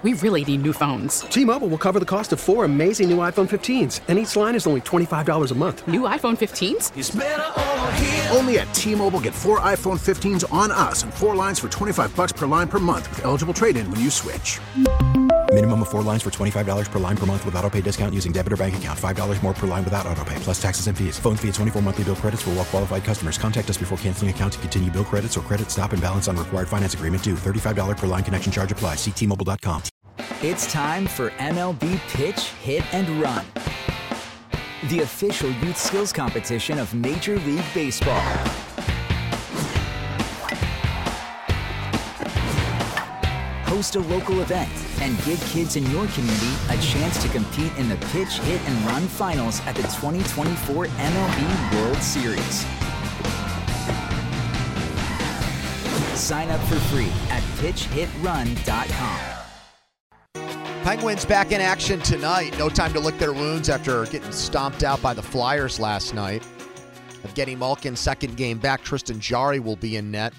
We really need new phones. T-Mobile will cover the cost of 4 amazing new iPhone 15s, and each line is only $25 a month. New iPhone 15s? It's better over here. Only at T-Mobile, get 4 iPhone 15s on us and 4 lines for $25 per line per month with eligible trade-in when you switch. Minimum of 4 lines for $25 per line per month with autopay discount using debit or bank account. $5 more per line without autopay, plus taxes and fees. Phone fee at 24 monthly bill credits for well-qualified customers. Contact us before canceling account to continue bill credits or credit stop and balance on required finance agreement due. $35 per line connection charge applies. See T-Mobile.com. It's time for MLB Pitch, Hit, and Run, the official youth skills competition of Major League Baseball. Host a local event and give kids in your community a chance to compete in the Pitch, Hit, and Run finals at the 2024 MLB World Series. Sign up for free at pitchhitrun.com. Penguins back in action tonight. No time to lick their wounds after getting stomped out by the Flyers last night. Evgeny Malkin, second game back. Tristan Jarry will be in net.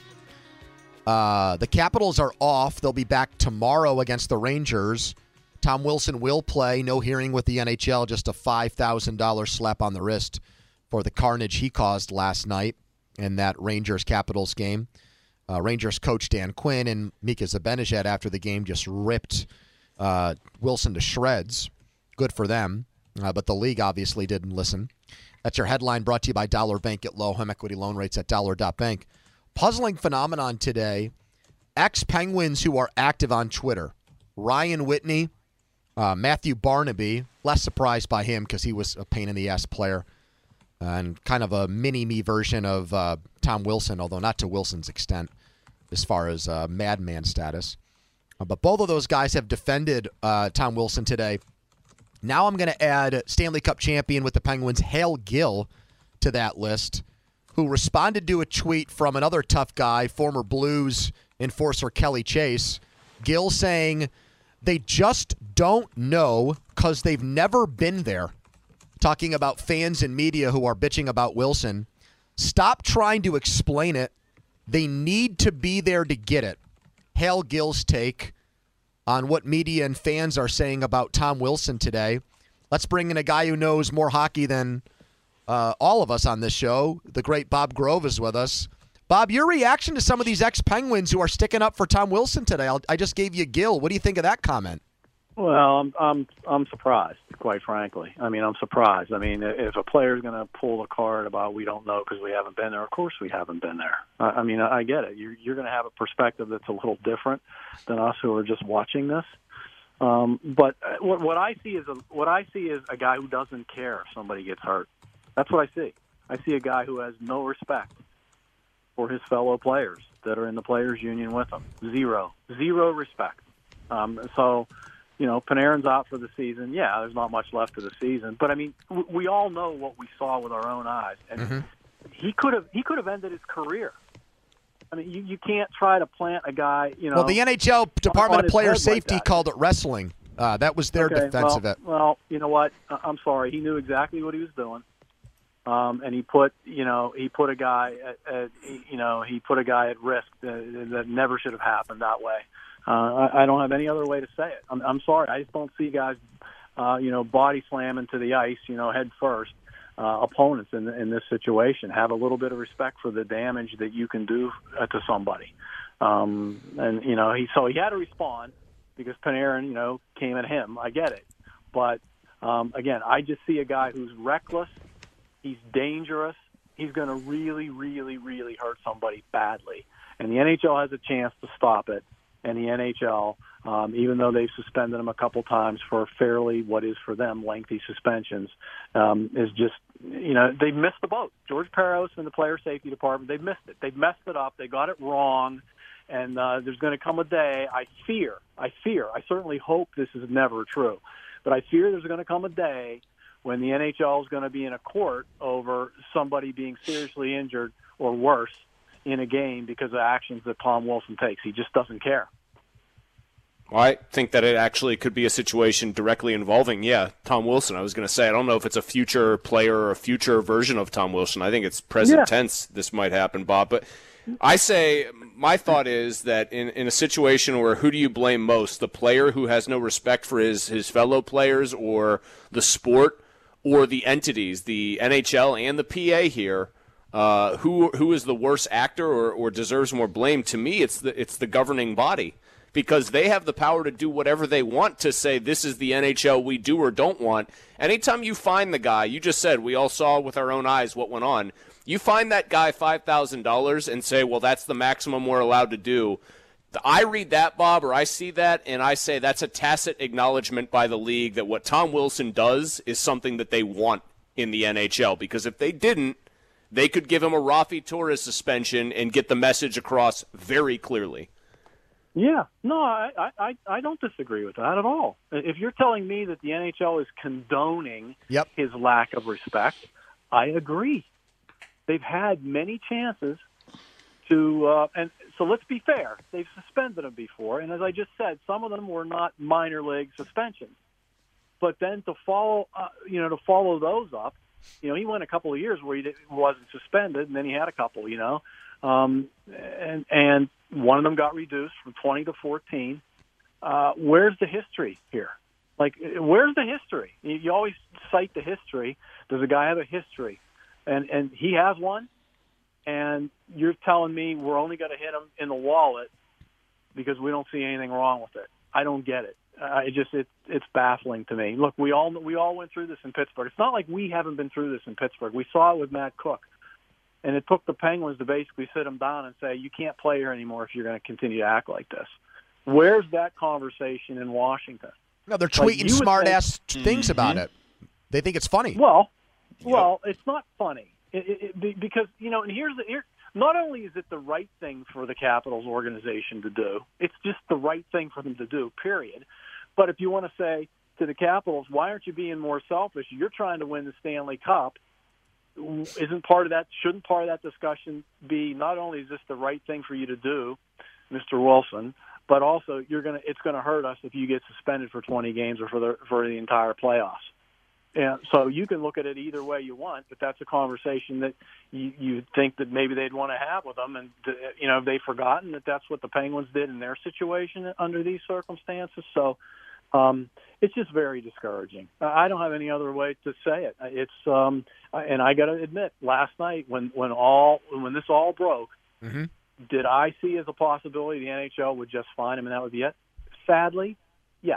The Capitals are off. They'll be back tomorrow against the Rangers. Tom Wilson will play. No hearing with the NHL. Just a $5,000 slap on the wrist for the carnage he caused last night in that Rangers-Capitals game. Rangers coach Dan Quinn and Mika Zibanejad after the game just ripped Wilson to shreds. Good for them. But the league obviously didn't listen. That's your headline, brought to you by Dollar Bank. At low home equity loan rates at dollar.bank. Puzzling phenomenon today. Ex-Penguins who are active on Twitter. Ryan Whitney, Matthew Barnaby. Less surprised by him because he was a pain-in-the-ass player. And kind of a mini-me version of Tom Wilson, although not to Wilson's extent as far as madman status. But both of those guys have defended Tom Wilson today. Now I'm going to add Stanley Cup champion with the Penguins, Hale Gill, to that list, who responded to a tweet from another tough guy, former Blues enforcer Kelly Chase. Gill saying, they just don't know because they've never been there. Talking about fans and media who are bitching about Wilson. Stop trying to explain it. They need to be there to get it. Hale Gill's take on what media and fans are saying about Tom Wilson today. Let's bring in a guy who knows more hockey than all of us on this show. The great Bob Grove is with us. Bob, your reaction to some of these ex-Penguins who are sticking up for Tom Wilson today. I just gave you Gill. What do you think of that comment? Well, I'm surprised, quite frankly. I mean, I'm surprised. I mean, if a player's going to pull the card about we don't know because we haven't been there, of course we haven't been there. I mean, I get it. You're going to have a perspective that's a little different than us who are just watching this. But what I see is a guy who doesn't care if somebody gets hurt. That's what I see. I see a guy who has no respect for his fellow players that are in the players' union with him. Zero respect. So. You know, Panarin's out for the season. Yeah, there's not much left of the season. But, I mean, we all know what we saw with our own eyes. And he could have ended his career. I mean, you can't try to plant a guy, you know. Well, the NHL Department of Player Safety called it wrestling. That was their defense of it. Well, you know what? I'm sorry. He knew exactly what he was doing. And he put a guy at risk that never should have happened that way. I don't have any other way to say it. I'm sorry. I just don't see guys, body slamming to the ice, head first, opponents in this situation. Have a little bit of respect for the damage that you can do to somebody. He had to respond because Panarin, came at him. I get it. But, again, I just see a guy who's reckless. He's dangerous. He's going to really, really, really hurt somebody badly. And the NHL has a chance to stop it. And the NHL, even though they've suspended him a couple times for fairly, what is for them, lengthy suspensions, is just, they've missed the boat. George Parros and the Player Safety Department, they've missed it. They've messed it up. They got it wrong. And there's going to come a day, I certainly hope this is never true, but I fear there's going to come a day when the NHL is going to be in a court over somebody being seriously injured or worse in a game because of actions that Tom Wilson takes. He just doesn't care. Well, I think that it actually could be a situation directly involving, Tom Wilson. I was going to say, I don't know if it's a future player or a future version of Tom Wilson. I think it's present tense this might happen, Bob. But I say my thought is that in a situation where who do you blame most, the player who has no respect for his fellow players, or the sport, or the entities, the NHL and the PA here, who is the worst actor or deserves more blame? To me, it's the governing body, because they have the power to do whatever they want to say this is the NHL we do or don't want. Anytime you find the guy, you just said we all saw with our own eyes what went on. You find that guy $5,000 and say, well, that's the maximum we're allowed to do. I read that, Bob, or I see that, and I say that's a tacit acknowledgement by the league that what Tom Wilson does is something that they want in the NHL. Because if they didn't, they could give him a Rafi Torres suspension and get the message across very clearly. Yeah, no, I don't disagree with that at all. If you're telling me that the NHL is condoning his lack of respect, I agree. They've had many chances to, and so let's be fair. They've suspended him before, and as I just said, some of them were not minor league suspensions. But then to follow those up, he went a couple of years where he wasn't suspended, and then he had a couple, and one of them got reduced from 20 to 14. Where's the history here? Like, where's the history? You always cite the history. Does a guy have a history? And he has one, and you're telling me we're only going to hit him in the wallet because we don't see anything wrong with it. I don't get it. It's baffling to me. Look, we all went through this in Pittsburgh. It's not like we haven't been through this in Pittsburgh. We saw it with Matt Cook, and it took the Penguins to basically sit him down and say, you can't play here anymore if you're going to continue to act like this. Where's that conversation in Washington? No, they're tweeting smart-ass things about it. They think it's funny. Well, it's not funny because, and here's not only is it the right thing for the Capitals organization to do, it's just the right thing for them to do, period. But if you want to say to the Capitals, why aren't you being more selfish? You're trying to win the Stanley Cup. Shouldn't part of that discussion be not only is this the right thing for you to do, Mr. Wilson, but also it's going to hurt us if you get suspended for 20 games or for the entire playoffs. Yeah, so you can look at it either way you want, but that's a conversation that you think that maybe they'd want to have with them. And, have they forgotten that that's what the Penguins did in their situation under these circumstances? So it's just very discouraging. I don't have any other way to say it. It's and I got to admit, last night when this all broke, did I see as a possibility the NHL would just fine him and that would be it? Sadly, yes.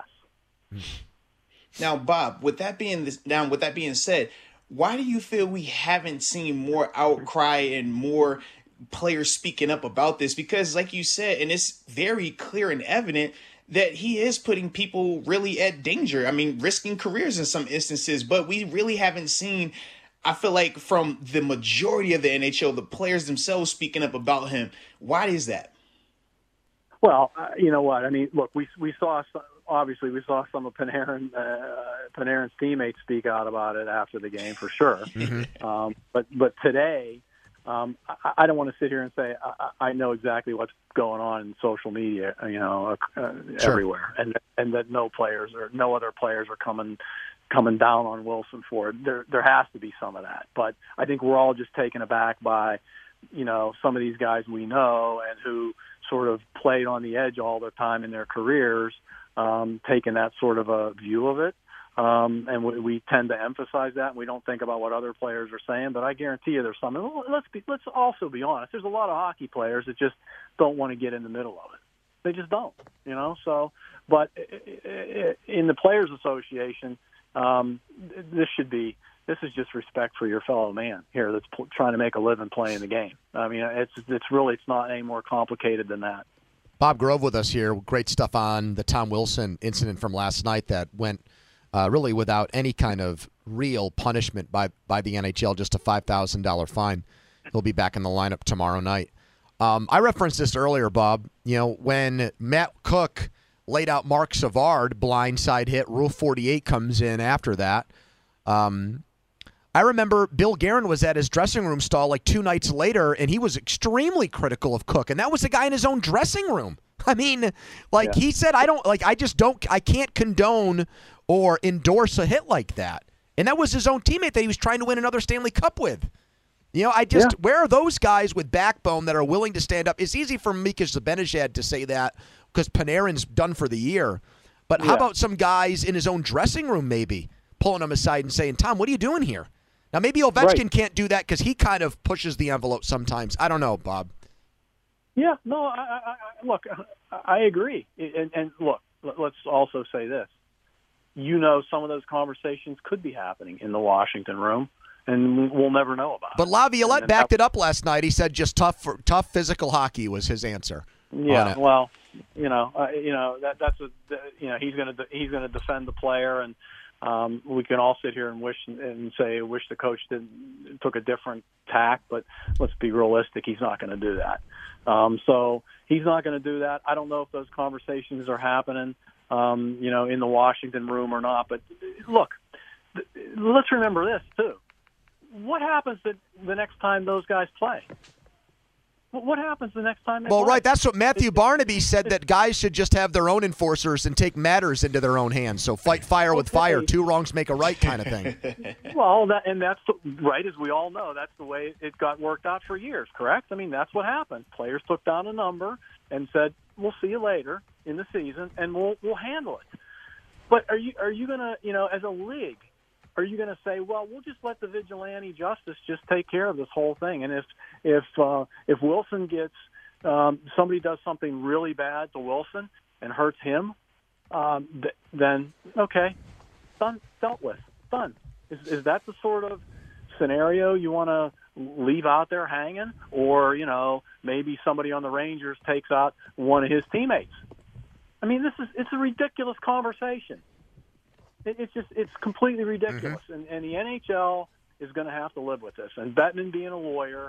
Now, Bob, with that being said, why do you feel we haven't seen more outcry and more players speaking up about this? Because, like you said, and it's very clear and evident that he is putting people really at danger. I mean, risking careers in some instances, but we really haven't seen, I feel like, from the majority of the NHL, the players themselves speaking up about him. Why is that? Well, you know what? I mean, look, we saw some of Panarin's teammates speak out about it after the game for sure. But today, I don't want to sit here and say I know exactly what's going on in social media, everywhere, and that no other players are coming down on Wilson for it. There has to be some of that, but I think we're all just taken aback by some of these guys we know and who sort of played on the edge all the time in their careers. Taking that sort of a view of it. And we tend to emphasize that, and we don't think about what other players are saying. But I guarantee you there's some. Let's also be honest. There's a lot of hockey players that just don't want to get in the middle of it. They just don't, So, but in the Players Association, this is just respect for your fellow man here that's trying to make a living playing the game. I mean, it's not any more complicated than that. Bob Grove with us here. Great stuff on the Tom Wilson incident from last night that went really without any kind of real punishment by the NHL, just a $5,000 fine. He'll be back in the lineup tomorrow night. I referenced this earlier, Bob. When Matt Cook laid out Mark Savard, blindside hit, Rule 48 comes in after that. I remember Bill Guerin was at his dressing room stall like 2 nights later, and he was extremely critical of Cook, and that was the guy in his own dressing room. I mean, he said, I can't condone or endorse a hit like that. And that was his own teammate that he was trying to win another Stanley Cup with. where are those guys with backbone that are willing to stand up? It's easy for Mika Zibanejad to say that because Panarin's done for the year. But how about some guys in his own dressing room maybe pulling him aside and saying, Tom, what are you doing here? Now, maybe Ovechkin can't do that because he kind of pushes the envelope sometimes. I don't know, Bob. Yeah, no, look, I agree. And look, let's also say this. Some of those conversations could be happening in the Washington room, and we'll never know about it. But Laviolette backed it up last night. He said just tough physical hockey was his answer. Yeah, well, that's he's going to defend the player, and we can all sit here and wish the coach took a different tack, but let's be realistic. He's not going to do that. So he's not going to do that. I don't know if those conversations are happening, in the Washington room or not. But look, let's remember this too. What happens the next time those guys play? What happens the next time they play? Right, that's what Matthew Barnaby said, that guys should just have their own enforcers and take matters into their own hands. So fight fire with fire, 2 wrongs make a right kind of thing. Well, that's right, as we all know. That's the way it got worked out for years, correct? I mean, that's what happened. Players took down a number and said, we'll see you later in the season, and we'll handle it. But are you going to, as a league, are you going to say, well, we'll just let the vigilante justice just take care of this whole thing? And if Wilson gets somebody does something really bad to Wilson and hurts him, then okay, done, dealt with, done. Is that the sort of scenario you want to leave out there hanging? Or maybe somebody on the Rangers takes out one of his teammates? I mean, it's a ridiculous conversation. It's completely ridiculous, and the NHL is going to have to live with this. And Bettman, being a lawyer,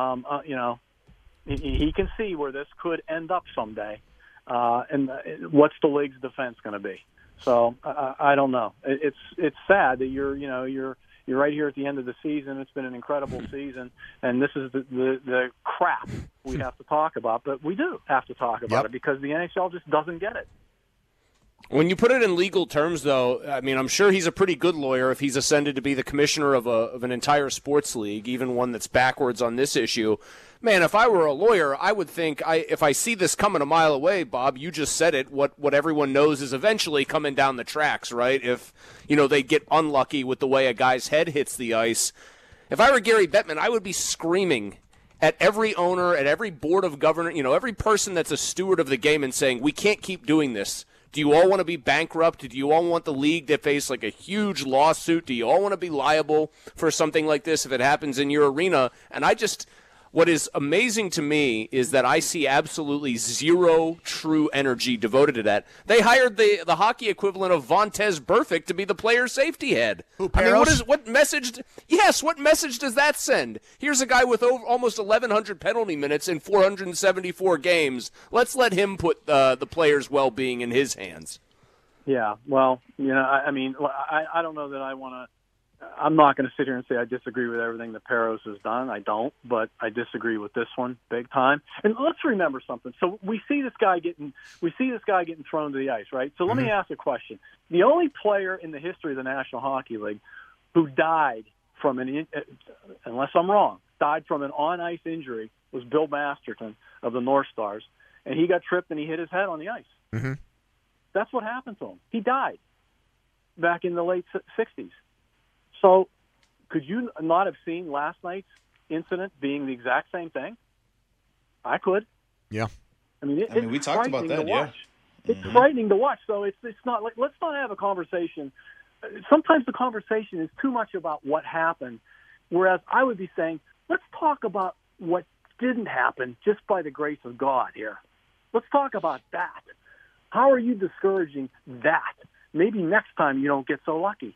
he can see where this could end up someday, and what's the league's defense going to be? So I don't know. It's sad that you're right here at the end of the season. It's been an incredible season, and this is the crap we have to talk about. But we do have to talk about it because the NHL just doesn't get it. When you put it in legal terms, though, I mean, I'm sure he's a pretty good lawyer if he's ascended to be the commissioner of an entire sports league, even one that's backwards on this issue. Man, if I were a lawyer, I would think, if I see this coming a mile away, Bob, you just said it, what everyone knows is eventually coming down the tracks, right? If, they get unlucky with the way a guy's head hits the ice. If I were Gary Bettman, I would be screaming at every owner, at every board of governors, every person that's a steward of the game and saying, we can't keep doing this. Do you all want to be bankrupt? Do you all want the league to face like a huge lawsuit? Do you all want to be liable for something like this if it happens in your arena? And what is amazing to me is that I see absolutely zero true energy devoted to that. They hired the hockey equivalent of Vontaze Burfict to be the player safety head. I mean, what message? Yes, what message does that send? Here's a guy with almost 1,100 penalty minutes in 474 games. Let's let him put the players' well-being in his hands. Yeah, well, I don't know that I want to. I'm not going to sit here and say I disagree with everything that Peros has done. I don't, but I disagree with this one big time. And let's remember something. So we see this guy getting thrown to the ice, right? So let me ask a question. The only player in the history of the National Hockey League who died from unless I'm wrong, died from an on-ice injury was Bill Masterton of the North Stars, and he got tripped and he hit his head on the ice. Mm-hmm. That's what happened to him. He died back in the late 60s. So could you not have seen last night's incident being the exact same thing? I could. Yeah. I mean, we talked about that, yeah. It's frightening to watch. So it's not like, let's not have a conversation. Sometimes the conversation is too much about what happened, whereas I would be saying, let's talk about what didn't happen just by the grace of God here. Let's talk about that. How are you discouraging that? Maybe next time you don't get so lucky.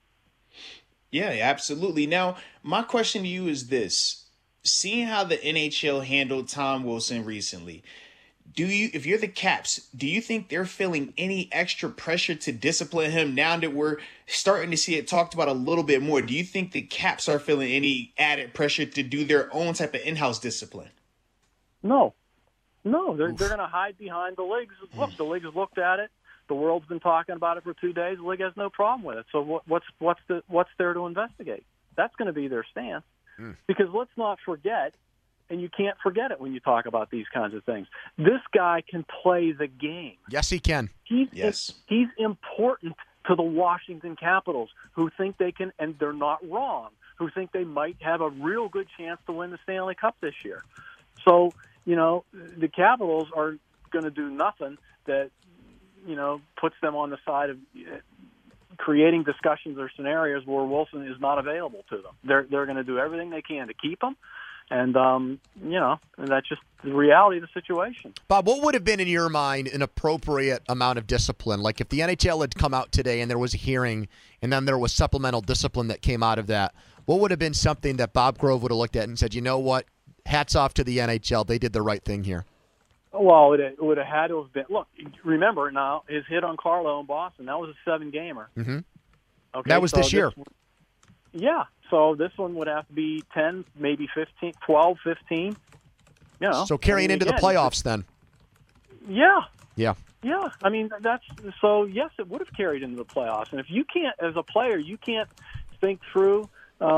Yeah, absolutely. Now, my question to you is this. Seeing how the NHL handled Tom Wilson recently, if you're the Caps, do you think they're feeling any extra pressure to discipline him now that we're starting to see it talked about a little bit more? Do you think the Caps are feeling any added pressure to do their own type of in-house discipline? No, they're going to hide behind the leagues. Look, the leagues looked at it. The world's been talking about it for 2 days. The league has no problem with it. So what's there to investigate? That's going to be their stance. Because let's not forget, and you can't forget it when you talk about these kinds of things, this guy can play the game. Yes, he can. He's important to the Washington Capitals, who think they can, and they're not wrong, who think they might have a real good chance to win the Stanley Cup this year. So, the Capitals are going to do nothing that, puts them on the side of creating discussions or scenarios where Wilson is not available to them. They're going to do everything they can to keep him. And, and that's just the reality of the situation. Bob, what would have been, in your mind, an appropriate amount of discipline? Like if the NHL had come out today and there was a hearing and then there was supplemental discipline that came out of that, what would have been something that Bob Grove would have looked at and said, you know what, hats off to the NHL. They did the right thing here. Well, it would have had to have been. Look, remember now, his hit on Carlo in Boston, that was a 7-gamer. Mm-hmm. Okay, that was this year. Yeah. So this one would have to be 10, maybe 15, 12, 15. So carrying into the playoffs then. Yeah. Yeah. Yeah. I mean, yes, it would have carried into the playoffs. And if you can't, as a player, you can't think through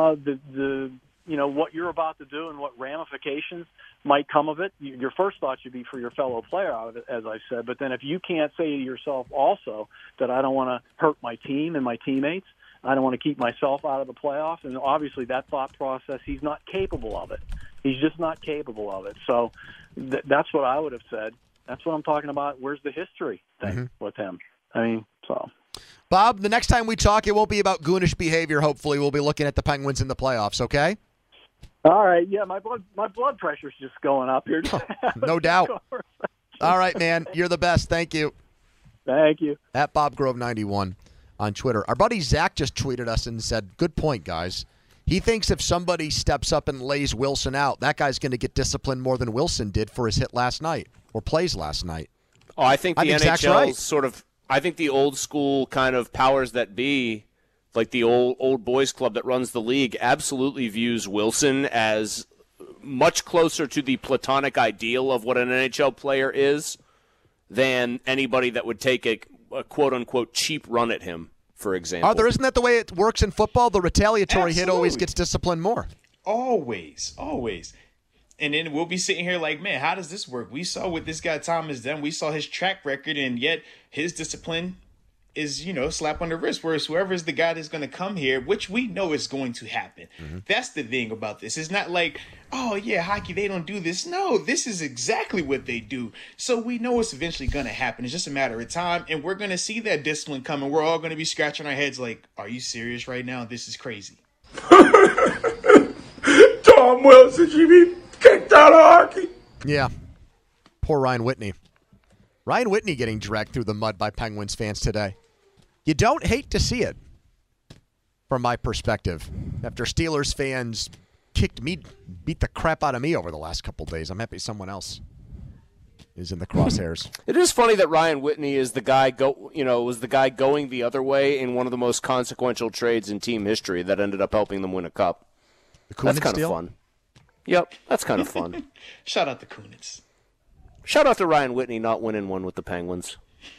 what you're about to do and what ramifications might come of it. Your first thought should be for your fellow player out of it, as I said. But then if you can't say to yourself also that I don't want to hurt my team and my teammates, I don't want to keep myself out of the playoffs, and obviously that thought process, he's not capable of it. He's just not capable of it. So that's what I would have said. That's what I'm talking about. Where's the history thing with him? I mean, so. Bob, the next time we talk, it won't be about goonish behavior. Hopefully, we'll be looking at the Penguins in the playoffs, okay? All right. Yeah, my blood pressure's just going up here. No doubt. All right, man. You're the best. Thank you. Thank you. At Bob Grove 91 on Twitter. Our buddy Zach just tweeted us and said, good point, guys. He thinks if somebody steps up and lays Wilson out, that guy's going to get disciplined more than Wilson did for his hit last night or plays last night. Oh, I think the NHL right. sort of – I think the old school kind of powers that be, like the old boys club that runs the league, absolutely views Wilson as much closer to the platonic ideal of what an NHL player is than anybody that would take a quote-unquote cheap run at him, for example. Arthur, isn't that the way it works in football? The retaliatory hit always Absolutely. gets disciplined more. Always. And then we'll be sitting here like, man, how does this work? We saw what this guy Tom has done. We saw his track record, and yet his discipline is, slap on the wrist. Whereas whoever is the guy that's going to come here, which we know is going to happen. That's the thing about this. It's not like, oh, yeah, hockey, they don't do this. No, this is exactly what they do. So we know it's eventually going to happen. It's just a matter of time, and we're going to see that discipline coming. We're all going to be scratching our heads like, are you serious right now? This is crazy. Tom Wilson should be kicked out of hockey. Yeah. Poor Ryan Whitney. Ryan Whitney getting dragged through the mud by Penguins fans today. You don't hate to see it, from my perspective. After Steelers fans beat the crap out of me over the last couple of days, I'm happy someone else is in the crosshairs. It is funny that Ryan Whitney is the guy was the guy going the other way in one of the most consequential trades in team history that ended up helping them win a cup. That's kind of fun. Yep, that's kind of fun. Shout out to Kunitz. Shout out to Ryan Whitney not winning one with the Penguins.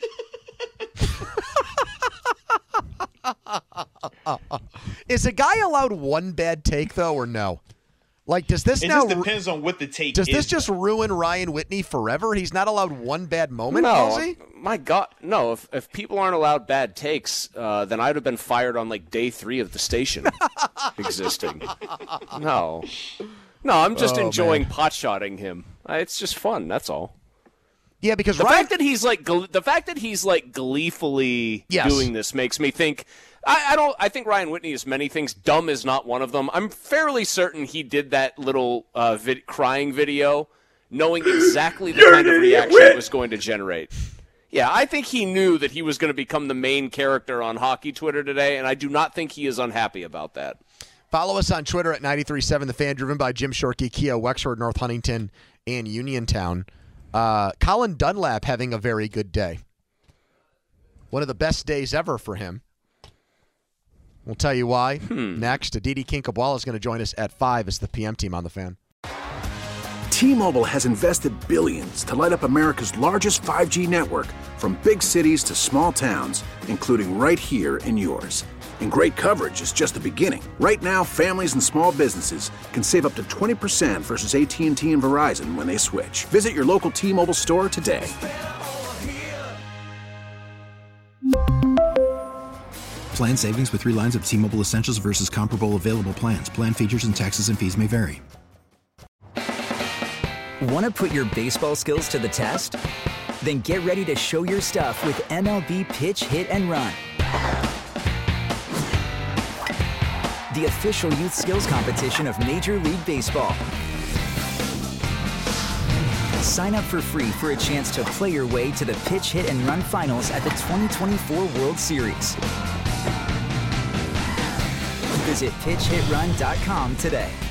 Is a guy allowed one bad take, though, or no? Like, does this It now? just depends on what the take Does is. this just ruin Ryan Whitney forever? He's not allowed one bad moment, No, is he? my God, no. If people aren't allowed bad takes, then I'd have been fired on like day 3 of the station existing. No, I'm just enjoying pot-shotting him. It's just fun. That's all. Yeah, because the fact that he's like gleefully doing this makes me think. I think Ryan Whitney is many things. Dumb is not one of them. I'm fairly certain he did that little crying video, knowing exactly the kind of reaction it was going to generate. Yeah, I think he knew that he was going to become the main character on hockey Twitter today, and I do not think he is unhappy about that. Follow us on Twitter at 93.7 The Fan, driven by Jim Shorkey, Kia, Wexford, North Huntington, and Uniontown. Colin Dunlap having a very good day. One of the best days ever for him. We'll tell you why. Next, Aditi Kinkhabwala is going to join us at 5 as the PM team on The Fan. T-Mobile has invested billions to light up America's largest 5G network, from big cities to small towns, including right here in yours. And great coverage is just the beginning. Right now, families and small businesses can save up to 20% versus AT&T and Verizon when they switch. Visit your local T-Mobile store today. Plan savings with 3 lines of T-Mobile Essentials versus comparable available plans. Plan features and taxes and fees may vary. Want to put your baseball skills to the test? Then get ready to show your stuff with MLB Pitch, Hit, and Run. The official youth skills competition of Major League Baseball. Sign up for free for a chance to play your way to the Pitch, Hit, and Run finals at the 2024 World Series. Visit pitchhitrun.com today.